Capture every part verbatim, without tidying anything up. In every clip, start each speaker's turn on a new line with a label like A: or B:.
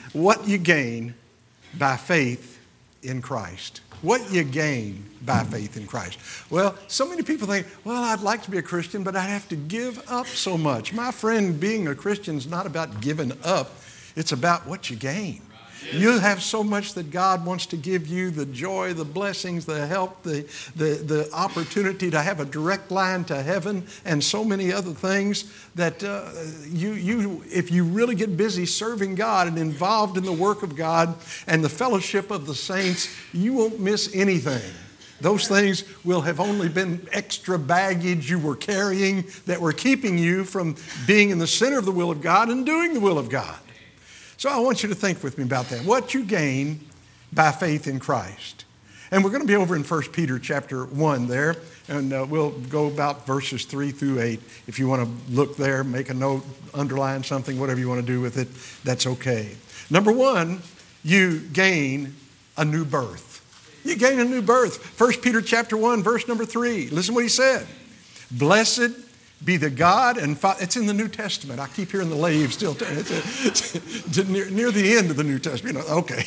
A: what you gain by faith in Christ. What you gain by faith in Christ. Well, so many people think, well, I'd like to be a Christian, but I'd have to give up so much. My friend, being a Christian is not about giving up. It's about what you gain. You have so much that God wants to give you, the joy, the blessings, the help, the, the, the opportunity to have a direct line to heaven, and so many other things that uh, you, you, if you really get busy serving God and involved in the work of God and the fellowship of the saints, you won't miss anything. Those things will have only been extra baggage you were carrying that were keeping you from being in the center of the will of God and doing the will of God. So I want you to think with me about that. What you gain by faith in Christ. And we're going to be over in First Peter chapter one there. And uh, we'll go about verses three through eight. If you want to look there, make a note, underline something, whatever you want to do with it, that's okay. Number one, you gain a new birth. You gain a new birth. First Peter chapter one, verse number three. Listen what he said. Blessed be the God and Father. It's in the New Testament. I keep hearing the lave still. It's, it's near, near the end of the New Testament. You know, okay.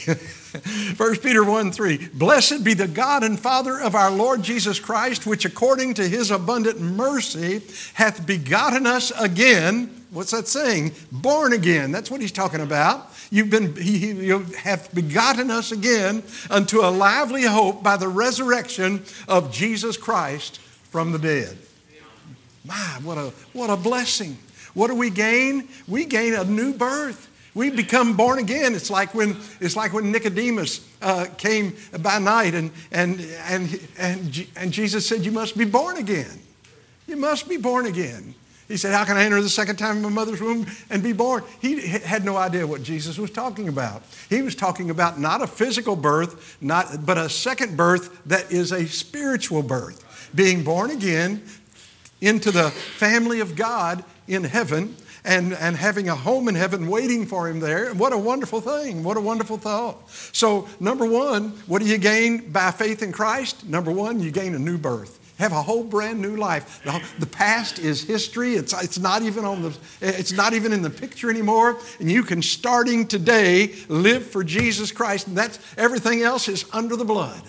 A: First Peter one three. Blessed be the God and Father of our Lord Jesus Christ, which according to his abundant mercy hath begotten us again. What's that saying? Born again. That's what he's talking about. You've been, he, he you have begotten us again unto a lively hope by the resurrection of Jesus Christ from the dead. My, what a, what a blessing. What do we gain? We gain a new birth. We become born again. It's like when, it's like when Nicodemus uh, came by night and, and, and, and, and Jesus said, you must be born again. You must be born again. He said, how can I enter the second time in my mother's womb and be born? He had no idea what Jesus was talking about. He was talking about not a physical birth, not, but a second birth that is a spiritual birth. Being born again into the family of God in heaven and, and having a home in heaven waiting for him there. What a wonderful thing. What a wonderful thought. So number one, what do you gain by faith in Christ? Number one, you gain a new birth. Have a whole brand new life. The, the past is history. It's, it's not even on the, it's not even in the picture anymore. And you can, starting today, live for Jesus Christ. And that's, everything else is under the blood.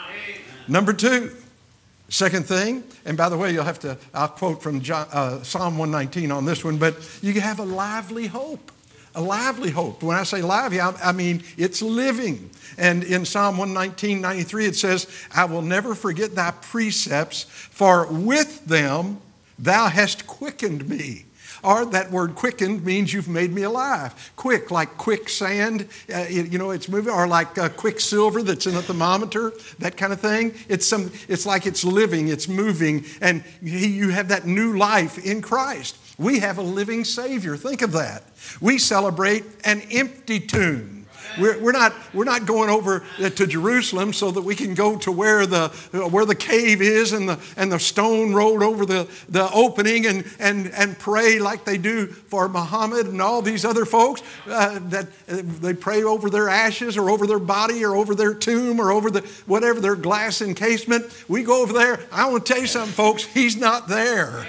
A: Number two. Second thing, and by the way, you'll have to, I'll quote from John, uh, Psalm one nineteen on this one, but you have a lively hope. A lively hope. When I say lively, I, I mean it's living. And in Psalm one nineteen, ninety-three, it says, I will never forget thy precepts, for with them thou hast quickened me. Or that word quickened means you've made me alive. Quick, like quicksand, uh, you know, it's moving. Or like uh, quicksilver that's in a thermometer, that kind of thing. It's some. It's like it's living, it's moving. And he, you have that new life in Christ. We have a living Savior. Think of that. We celebrate an empty tomb. We're, we're not we're not going over to Jerusalem so that we can go to where the where the cave is and the and the stone rolled over the, the opening and, and, and pray like they do for Muhammad and all these other folks uh, that uh, they pray over their ashes or over their body or over their tomb or over the whatever their glass encasement. We go over there. I want to tell you something, folks. He's not there.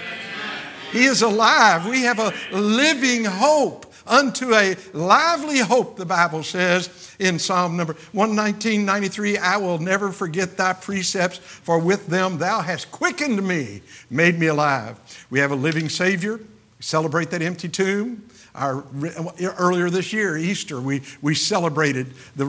A: He is alive. We have a living hope. Unto a lively hope, the Bible says in Psalm number one nineteen, ninety-three, I will never forget thy precepts, for with them thou hast quickened me, made me alive. We have a living Savior. We celebrate that empty tomb. Our, earlier this year, Easter, we, we celebrated the,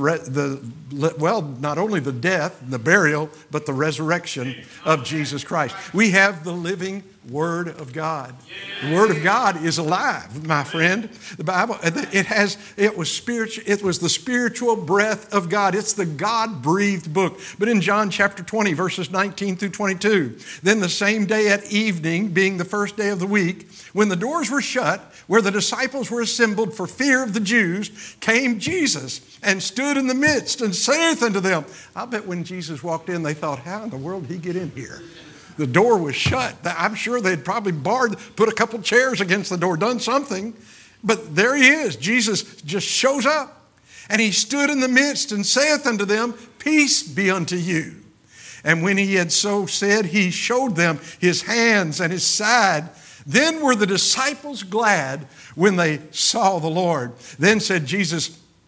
A: the, well, not only the death, the burial, but the resurrection of Jesus Christ. We have the living Word of God. The Word of God is alive, my friend. The Bible, it has, it was spiritual, it was the spiritual breath of God. It's the God-breathed book. But in John chapter twenty, verses nineteen through twenty-two, then the same day at evening, being the first day of the week, when the doors were shut, where the disciples were assembled for fear of the Jews, came Jesus and stood in the midst and saith unto them. I bet when Jesus walked in, they thought, how in the world did he get in here? The door was shut. I'm sure they'd probably barred, put a couple chairs against the door, done something. But there he is. Jesus just shows up. And he stood in the midst and saith unto them, peace be unto you. And when he had so said, he showed them his hands and his side. Then were the disciples glad when they saw the Lord. Then said Jesus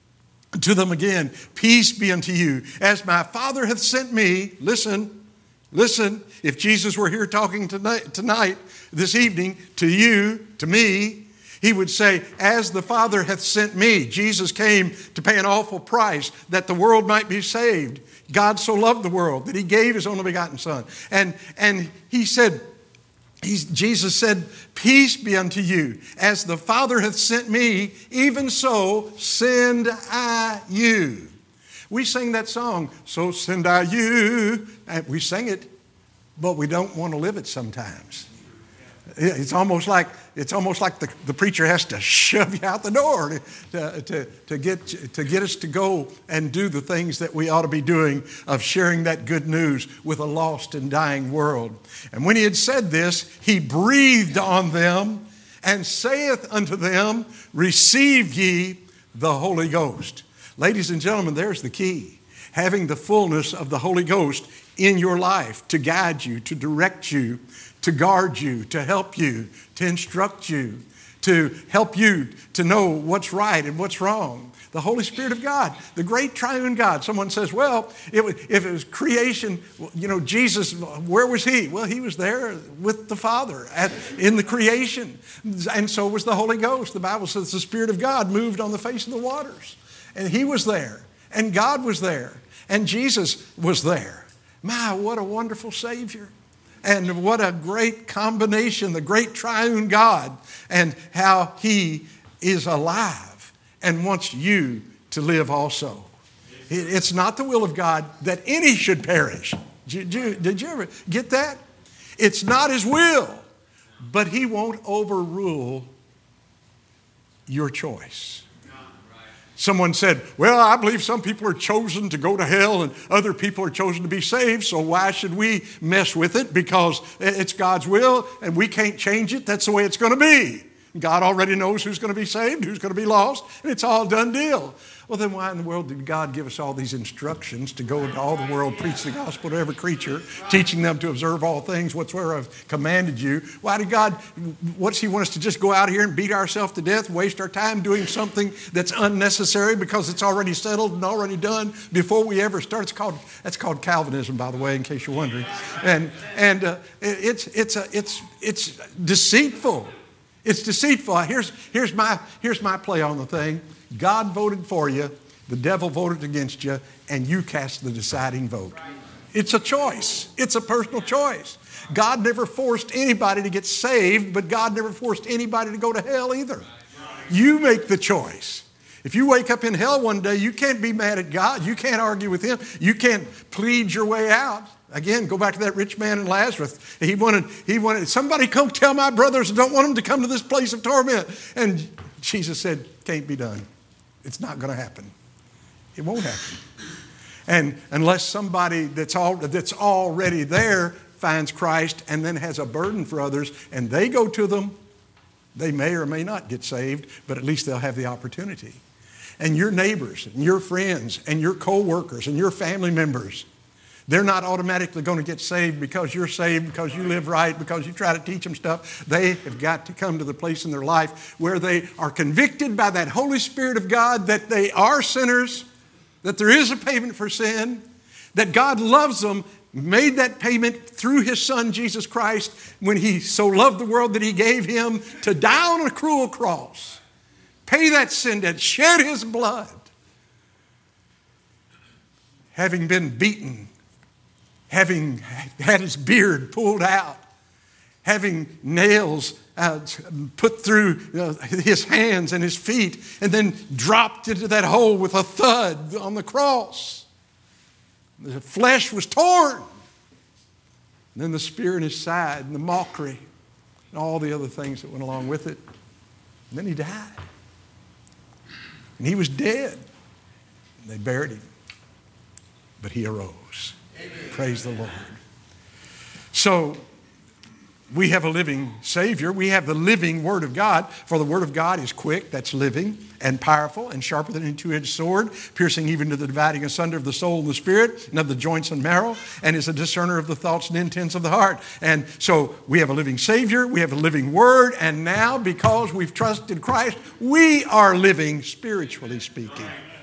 A: to them again, peace be unto you. As my Father hath sent me, listen, listen, if Jesus were here talking tonight, tonight, this evening, to you, to me, he would say, as the Father hath sent me. Jesus came to pay an awful price that the world might be saved. God so loved the world that he gave his only begotten Son. And, and he said, he's, Jesus said, peace be unto you. As the Father hath sent me, even so send I you. We sing that song, so send I you. And we sing it, but we don't want to live it sometimes. It's almost like it's almost like the, the preacher has to shove you out the door to, to, to, to, get, to get us to go and do the things that we ought to be doing of sharing that good news with a lost and dying world. And when he had said this, he breathed on them and saith unto them, receive ye the Holy Ghost. Ladies and gentlemen, there's the key. Having the fullness of the Holy Ghost in your life to guide you, to direct you, to guard you, to help you, to instruct you, to help you to know what's right and what's wrong. The Holy Spirit of God, the great triune God. Someone says, well, it was, if it was creation, you know, Jesus, where was he? Well, he was there with the Father at, in the creation. And so was the Holy Ghost. The Bible says the Spirit of God moved on the face of the waters. And he was there. And God was there. And Jesus was there. My, what a wonderful Savior. And what a great combination, the great triune God, and how he is alive and wants you to live also. It's not the will of God that any should perish. Did you, did you ever get that? It's not his will, but he won't overrule your choice. Someone said, well, I believe some people are chosen to go to hell and other people are chosen to be saved, so why should we mess with it? Because it's God's will and we can't change it. That's the way it's going to be. God already knows who's going to be saved, who's going to be lost, and it's all done deal. Well, then why in the world did God give us all these instructions to go into all the world, preach the gospel to every creature, teaching them to observe all things whatsoever I've commanded you? Why did God, what's he want us to just go out here and beat ourselves to death, waste our time doing something that's unnecessary because it's already settled and already done before we ever start? It's called, that's called Calvinism, by the way, in case you're wondering. And, and uh, it's, it's, a, it's, it's deceitful. It's deceitful. Here's, here's, my, here's my play on the thing. God voted for you, the devil voted against you, and you cast the deciding vote. It's a choice. It's a personal choice. God never forced anybody to get saved, but God never forced anybody to go to hell either. You make the choice. If you wake up in hell one day, you can't be mad at God. You can't argue with him. You can't plead your way out. Again, go back to that rich man and Lazarus. He wanted, he wanted, somebody come tell my brothers I don't want them to come to this place of torment. And Jesus said, can't be done. It's not going to happen. It won't happen. And unless somebody that's, all, that's already there finds Christ and then has a burden for others and they go to them, they may or may not get saved, but at least they'll have the opportunity. And your neighbors and your friends and your co-workers and your family members, they're not automatically going to get saved because you're saved, because you live right, because you try to teach them stuff. They have got to come to the place in their life where they are convicted by that Holy Spirit of God that they are sinners, that there is a payment for sin, that God loves them, made that payment through his Son, Jesus Christ, when he so loved the world that he gave him to die on a cruel cross, pay that sin debt, shed his blood, having been beaten, having had his beard pulled out, having nails uh, put through uh, his hands and his feet, and then dropped into that hole with a thud on the cross. The flesh was torn. And then the spear in his side and the mockery and all the other things that went along with it. And then he died. And he was dead. And they buried him. But he arose. Amen. Praise the Lord. So we have a living Savior. We have the living Word of God. For the Word of God is quick, that's living, and powerful, and sharper than any two-edged sword, piercing even to the dividing asunder of the soul and the spirit, and of the joints and marrow, and is a discerner of the thoughts and intents of the heart. And so we have a living Savior, we have a living Word, and now because we've trusted Christ, we are living spiritually speaking.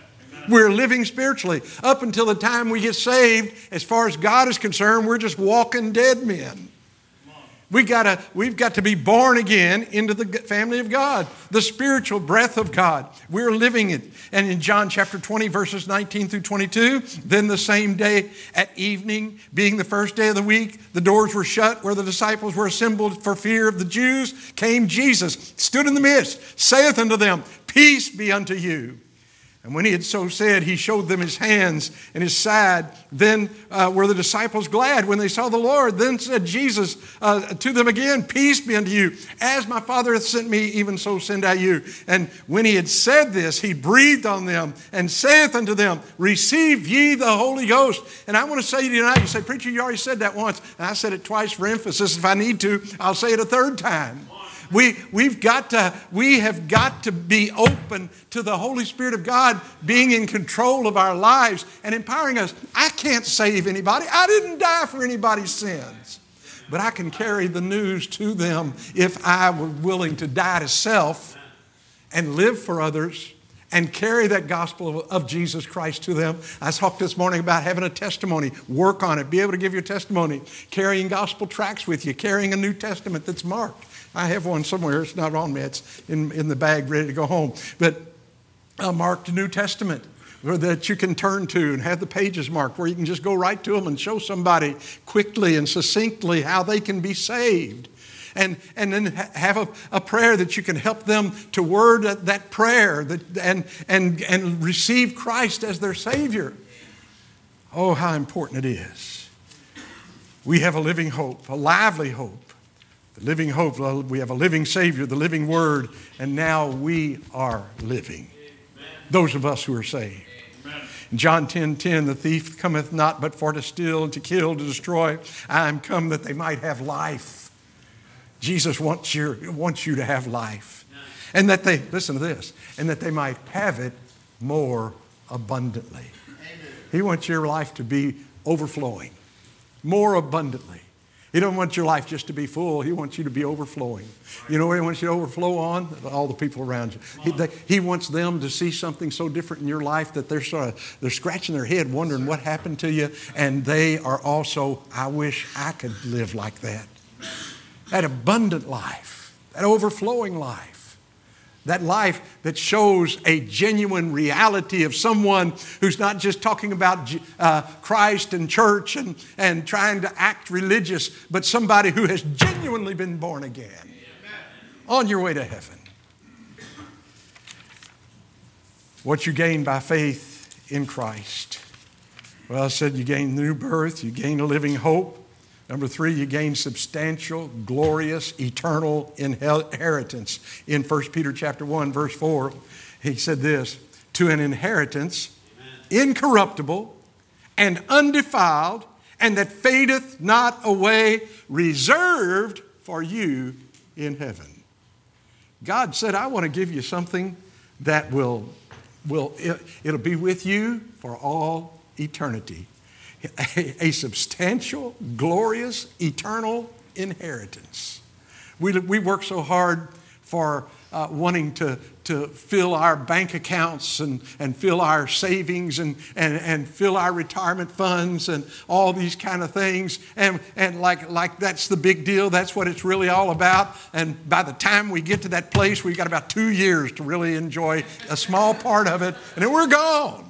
A: We're living spiritually. Up until the time we get saved, as far as God is concerned, we're just walking dead men. We gotta, we've got to be born again into the family of God, the spiritual breath of God. We're living it. And in John chapter twenty, verses nineteen through twenty-two, then the same day at evening, being the first day of the week, the doors were shut where the disciples were assembled for fear of the Jews, came Jesus, stood in the midst, saith unto them, peace be unto you. And when he had so said, he showed them his hands and his side. Then uh, were the disciples glad when they saw the Lord. Then said Jesus uh, to them again, peace be unto you. As my Father hath sent me, even so send I you. And when he had said this, he breathed on them and saith unto them, receive ye the Holy Ghost. And I want to say to you tonight, you say, preacher, you already said that once. And I said it twice for emphasis. If I need to, I'll say it a third time. We, we've got to, we have got to be open to the Holy Spirit of God being in control of our lives and empowering us. I can't save anybody. I didn't die for anybody's sins. But I can carry the news to them if I were willing to die to self and live for others and carry that gospel of, of Jesus Christ to them. I talked this morning about having a testimony. Work on it. Be able to give your testimony. Carrying gospel tracts with you. Carrying a New Testament that's marked. I have one somewhere. It's not on me. It's in, in the bag ready to go home. But a marked New Testament that you can turn to and have the pages marked where you can just go right to them and show somebody quickly and succinctly how they can be saved. And, and then have a, a prayer that you can help them to word that prayer that, and, and, and receive Christ as their Savior. Oh, how important it is. We have a living hope, a lively hope. The living hope, we have a living Savior, the living Word, and now we are living. Amen. Those of us who are saved. Amen. In John ten ten, the thief cometh not but for to steal and to kill, to destroy. I am come that they might have life. Jesus wants, your, wants you to have life. And that they, listen to this, and that they might have it more abundantly. Amen. He wants your life to be overflowing, more abundantly. He doesn't want your life just to be full. He wants you to be overflowing. You know what he wants you to overflow on? All the people around you. He, they, he wants them to see something so different in your life that they're sort of, they're scratching their head wondering what happened to you. And they are also, I wish I could live like that. That abundant life, that overflowing life. That life that shows a genuine reality of someone who's not just talking about uh, Christ and church and, and trying to act religious, but somebody who has genuinely been born again. Amen. On your way to heaven. What you gain by faith in Christ. Well, I said you gain new birth, you gain a living hope. Number three, you gain substantial, glorious, eternal inheritance. In First Peter chapter one, verse four, he said this, to an inheritance Amen. Incorruptible and undefiled, and that fadeth not away, reserved for you in heaven. God said, I want to give you something that will, will it, it'll be with you for all eternity. A, a substantial, glorious, eternal inheritance. We, we work so hard for uh, wanting to, to fill our bank accounts and, and fill our savings and, and, and fill our retirement funds and all these kind of things. And, and like, like that's the big deal. That's what it's really all about. And by the time we get to that place, we've got about two years to really enjoy a small part of it. And then we're gone.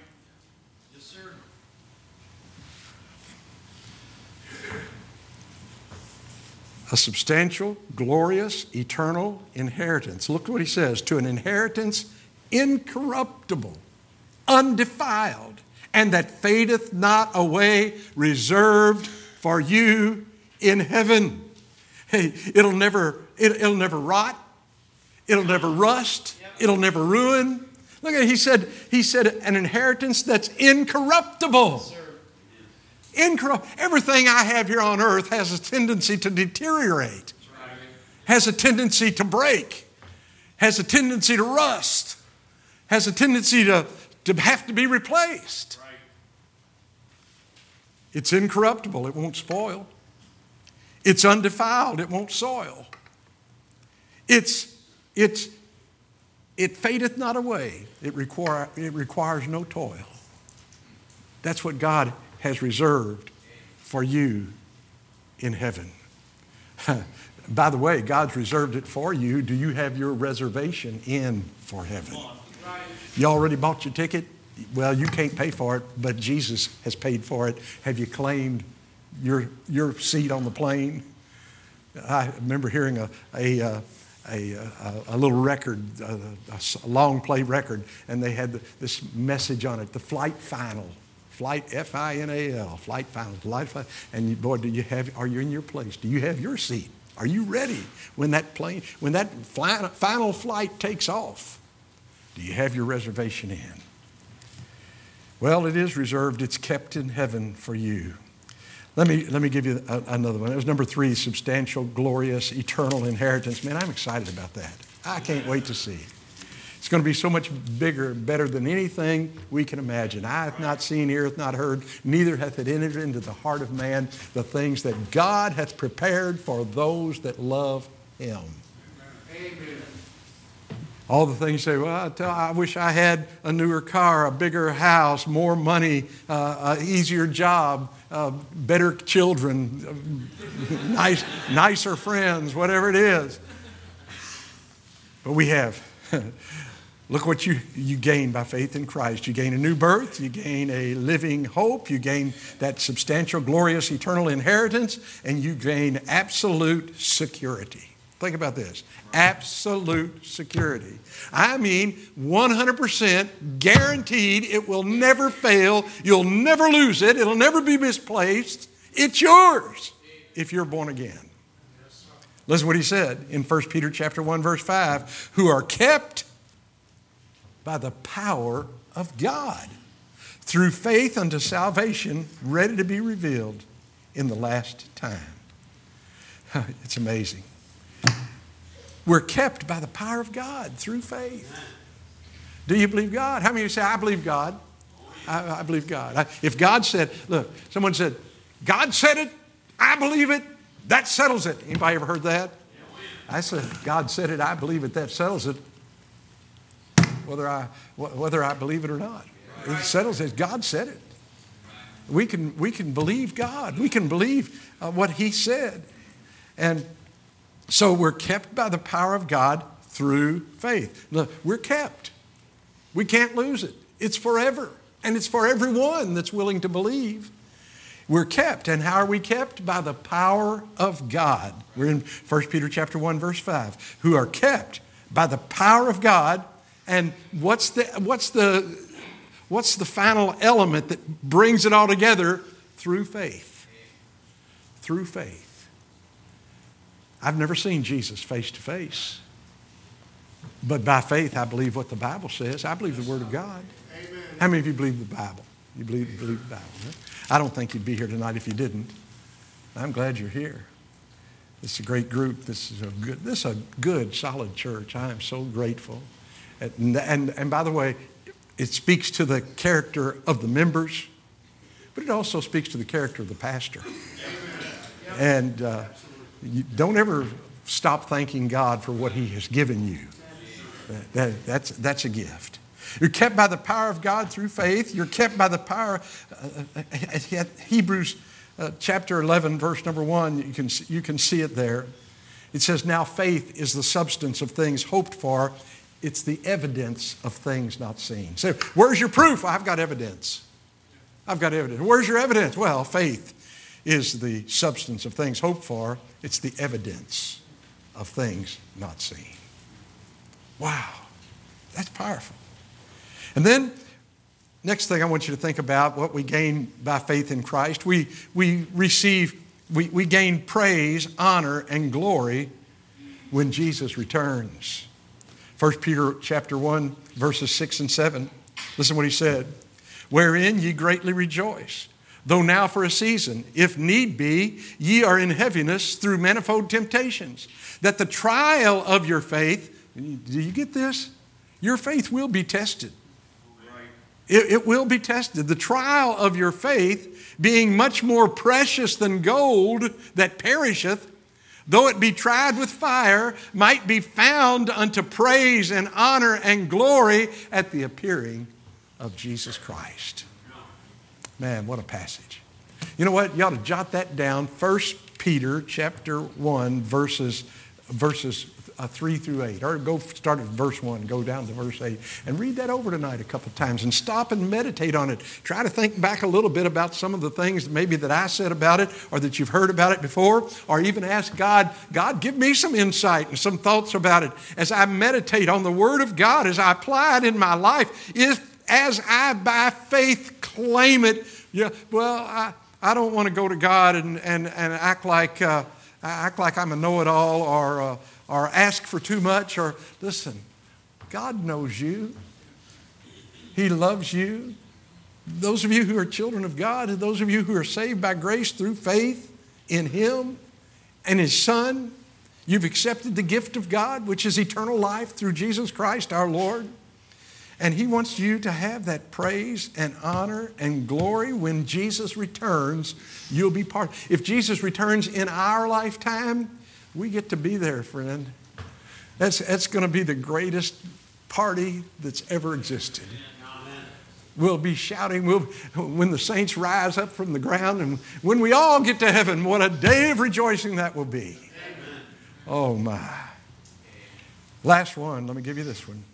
A: A substantial, glorious, eternal inheritance. Look what he says. To an inheritance incorruptible, undefiled, and that fadeth not away, reserved for you in heaven. Hey, it'll never, it, it'll never rot. It'll never rust. It'll never ruin. Look at it. He said, he said an inheritance that's incorruptible. Incorrupt. Everything I have here on earth has a tendency to deteriorate, has a tendency to break, has a tendency to rust, has a tendency to, to have to be replaced. It's incorruptible. It won't spoil. It's undefiled. It won't soil. It's, it's it fadeth not away. It, require, it requires no toil. That's what God has reserved for you in heaven. By the way, God's reserved it for you. Do you have your reservation in for heaven? You already bought your ticket? Well, you can't pay for it, but Jesus has paid for it. Have you claimed your, your seat on the plane? I remember hearing a, a, a, a, a little record, a, a long play record, and they had this message on it, the flight final. Flight, F I N A L, flight final, flight final. And you, boy, do you have, are you in your place? Do you have your seat? Are you ready when that plane, when that fly, final flight takes off? Do you have your reservation in? Well, it is reserved. It's kept in heaven for you. Let me, let me give you a, another one. It was number three, substantial, glorious, eternal inheritance. Man, I'm excited about that. I can't wait to see. It's going to be so much bigger, better than anything we can imagine. Eye hath not seen, ear hath not heard, neither hath it entered into the heart of man the things that God hath prepared for those that love Him. Amen. All the things you say, well, I, tell, I wish I had a newer car, a bigger house, more money, uh, an easier job, uh, better children, uh, nice, nicer friends, whatever it is. But we have. Look what you, you gain by faith in Christ. You gain a new birth. You gain a living hope. You gain that substantial, glorious, eternal inheritance. And you gain absolute security. Think about this. Absolute security. I mean, one hundred percent guaranteed it will never fail. You'll never lose it. It'll never be misplaced. It's yours if you're born again. Listen to what he said in First Peter chapter one, verse five, who are kept by the power of God through faith unto salvation, ready to be revealed in the last time. It's amazing. We're kept by the power of God through faith. Do you believe God? How many of you say, I believe God? I, I believe God. I, if God said, look, someone said, God said it, I believe it, that settles it. Anybody ever heard that? I said, God said it, I believe it, that settles it. Whether I, whether I believe it or not. It settles it. God said it. We can, we can believe God. We can believe uh, what He said. And so we're kept by the power of God through faith. Look, we're kept. We can't lose it. It's forever. And it's for everyone that's willing to believe. We're kept. And how are we kept? By the power of God. We're in First Peter chapter one, verse five. Who are kept by the power of God. And what's the, what's the, what's the final element that brings it all together? Through faith. Through faith. I've never seen Jesus face to face. But by faith, I believe what the Bible says. I believe the Word of God. Amen. How many of you believe the Bible? You believe, believe the Bible? Huh? I don't think you'd be here tonight if you didn't. I'm glad you're here. This is a great group. This is a good, this is a good, solid church. I am so grateful. And, and, and by the way, it speaks to the character of the members, but it also speaks to the character of the pastor. And uh, you don't ever stop thanking God for what He has given you. That, that's, that's a gift. You're kept by the power of God through faith. You're kept by the power. Uh, uh, Hebrews uh, chapter eleven, verse number one, you can, you can see it there. It says, now faith is the substance of things hoped for. It's the evidence of things not seen. So, where's your proof? I've got evidence. I've got evidence. Where's your evidence? Well, faith is the substance of things hoped for. It's the evidence of things not seen. Wow, that's powerful. And then, next thing I want you to think about, what we gain by faith in Christ. We, we receive, we, we gain praise, honor, and glory when Jesus returns. First Peter chapter one, verses six and seven. Listen to what he said. Wherein ye greatly rejoice, though now for a season, if need be, ye are in heaviness through manifold temptations, that the trial of your faith, do you get this? Your faith will be tested. It, it will be tested. The trial of your faith, being much more precious than gold that perisheth, though it be tried with fire, might be found unto praise and honor and glory at the appearing of Jesus Christ. Man, what a passage. You know what? You ought to jot that down. First Peter chapter one, verses, verses uh, three through eight. Or go start at verse one, go down to verse eight. And read that over tonight a couple times and stop and meditate on it. Try to think back a little bit about some of the things maybe that I said about it or that you've heard about it before. Or even ask God, God, give me some insight and some thoughts about it as I meditate on the Word of God, as I apply it in my life. If as I by faith claim it, yeah, well, I... I don't want to go to God and, and, and act like uh, act like I'm a know-it-all or, uh, or ask for too much. Or listen, God knows you. He loves you. Those of you who are children of God, and those of you who are saved by grace through faith in Him and His Son, you've accepted the gift of God, which is eternal life through Jesus Christ our Lord. And He wants you to have that praise and honor and glory when Jesus returns. You'll be part. If Jesus returns in our lifetime, we get to be there, friend. That's, that's going to be the greatest party that's ever existed. We'll be shouting we'll, when the saints rise up from the ground, and when we all get to heaven, what a day of rejoicing that will be. Amen. Oh my. Last one, let me give you this one.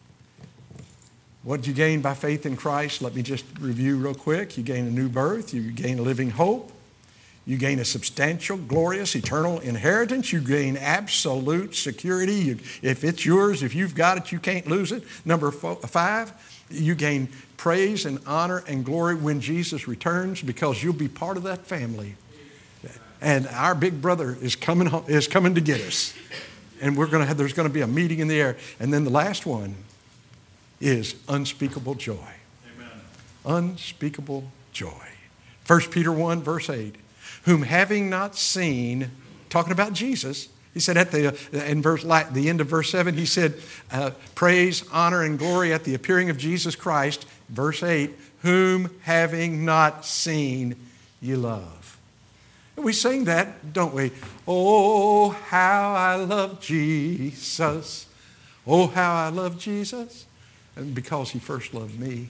A: What did you gain by faith in Christ? Let me just review real quick. You gain a new birth. You gain a living hope. You gain a substantial, glorious, eternal inheritance. You gain absolute security. You, if it's yours, if you've got it, you can't lose it. Number four, five, you gain praise and honor and glory when Jesus returns, because you'll be part of that family. And our big brother is coming home, is coming to get us. And we're going to have, there's going to be a meeting in the air. And then the last one is unspeakable joy. Amen. Unspeakable joy. First Peter one, verse eight. Whom having not seen, talking about Jesus, he said at the in verse the end of verse seven, he said, uh, praise, honor, and glory at the appearing of Jesus Christ. Verse eight, whom having not seen, ye love. And we sing that, don't we? Oh, how I love Jesus. Oh, how I love Jesus. And because He first loved me.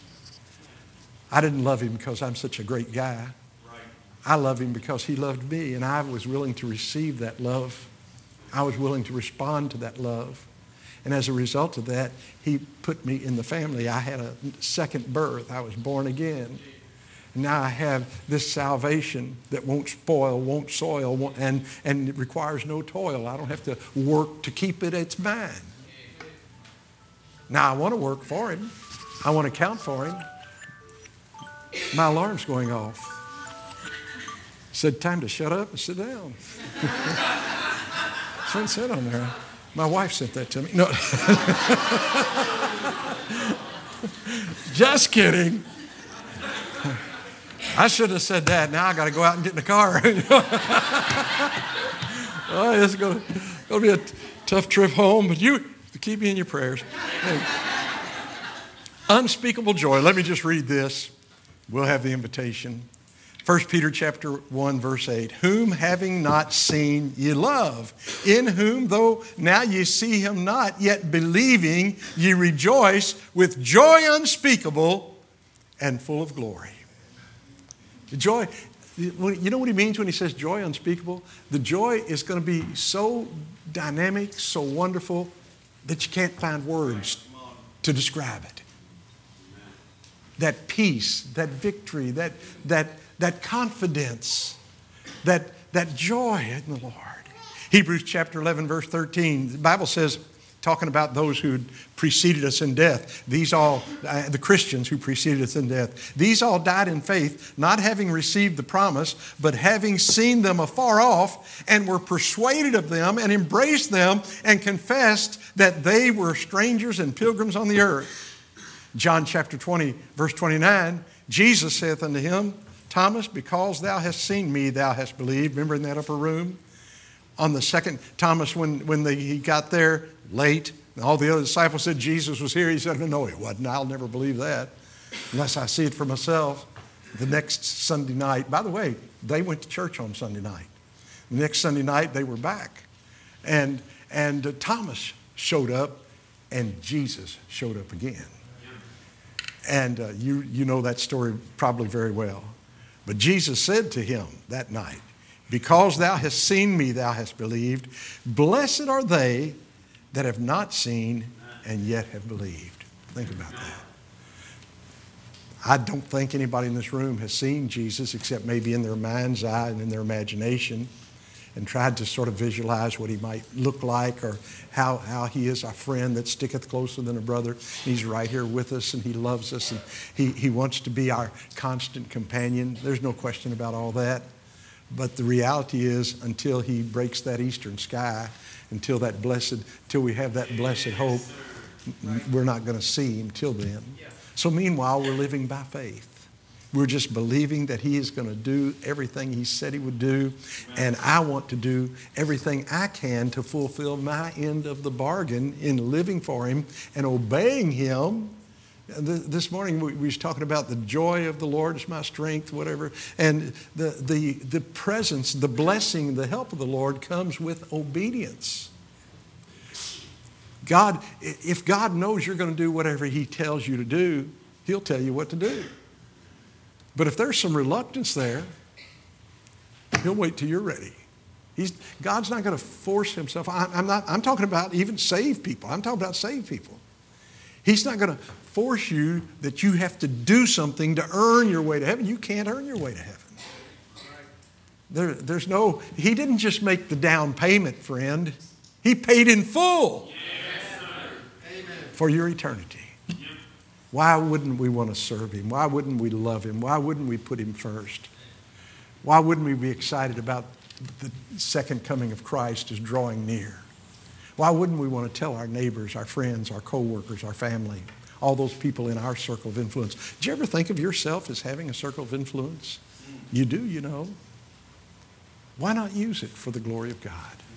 A: I didn't love Him because I'm such a great guy. Right. I love Him because He loved me, and I was willing to receive that love. I was willing to respond to that love. And as a result of that, He put me in the family. I had a second birth. I was born again. And now I have this salvation that won't spoil, won't soil, won't, and, and it requires no toil. I don't have to work to keep it. It's mine. Now, I want to work for Him. I want to count for Him. My alarm's going off. Said, time to shut up and sit down. Someone said on there. My wife sent that to me. No. Just kidding. I should have said that. Now I got to go out and get in the car. Oh, it's going to be a t- tough trip home, but you... keep me in your prayers. Anyway. Unspeakable joy. Let me just read this. We'll have the invitation. First Peter chapter one, verse eight. Whom having not seen ye love, in whom though now ye see Him not, yet believing ye rejoice with joy unspeakable and full of glory. The joy, you know what he means when he says joy unspeakable? The joy is going to be so dynamic, so wonderful, that you can't find words to describe it. That peace, that victory, that, that, that confidence, that, that joy in the Lord. Hebrews chapter eleven, verse thirteen, the Bible says, talking about those who preceded us in death, these all, uh, the Christians who preceded us in death, these all died in faith, not having received the promise, but having seen them afar off, and were persuaded of them, and embraced them, and confessed that they were strangers and pilgrims on the earth. John chapter twenty, verse twenty-nine, Jesus saith unto him, Thomas, because thou hast seen me, thou hast believed. Remember in that upper room? On the second, Thomas, when, when the, he got there late, and all the other disciples said Jesus was here, he said, no, He wasn't. I'll never believe that unless I see it for myself. The next Sunday night, by the way, they went to church on Sunday night. The next Sunday night, they were back. And, and uh, Thomas showed up, and Jesus showed up again. And uh, you, you know that story probably very well. But Jesus said to him that night, because thou hast seen me, thou hast believed. Blessed are they that have not seen and yet have believed. Think about that. I don't think anybody in this room has seen Jesus except maybe in their mind's eye and in their imagination, and tried to sort of visualize what he might look like, or how, how he is a friend that sticketh closer than a brother. He's right here with us, and he loves us, and he, he wants to be our constant companion. There's no question about all that. But the reality is, until he breaks that eastern sky, until that blessed, till we have that blessed hope, we're not going to see him till then. So meanwhile, we're living by faith. We're just believing that he is going to do everything he said he would do. And I want to do everything I can to fulfill my end of the bargain in living for him and obeying him. This morning we was talking about the joy of the Lord is my strength, whatever. And the, the, the presence, the blessing, the help of the Lord comes with obedience. God, if God knows you're going to do whatever he tells you to do, he'll tell you what to do. But if there's some reluctance there, he'll wait till you're ready. He's, God's not going to force himself. I, I'm not. I'm talking about even saved people. I'm talking about saved people. He's not going to force you that you have to do something to earn your way to heaven. You can't earn your way to heaven. There, there's no. He didn't just make the down payment, friend. He paid in full for your eternity. Why wouldn't we want to serve him? Why wouldn't we love him? Why wouldn't we put him first? Why wouldn't we be excited about the second coming of Christ is drawing near? Why wouldn't we want to tell our neighbors, our friends, our co-workers, our family, all those people in our circle of influence? Did you ever think of yourself as having a circle of influence? You do, you know. Why not use it for the glory of God?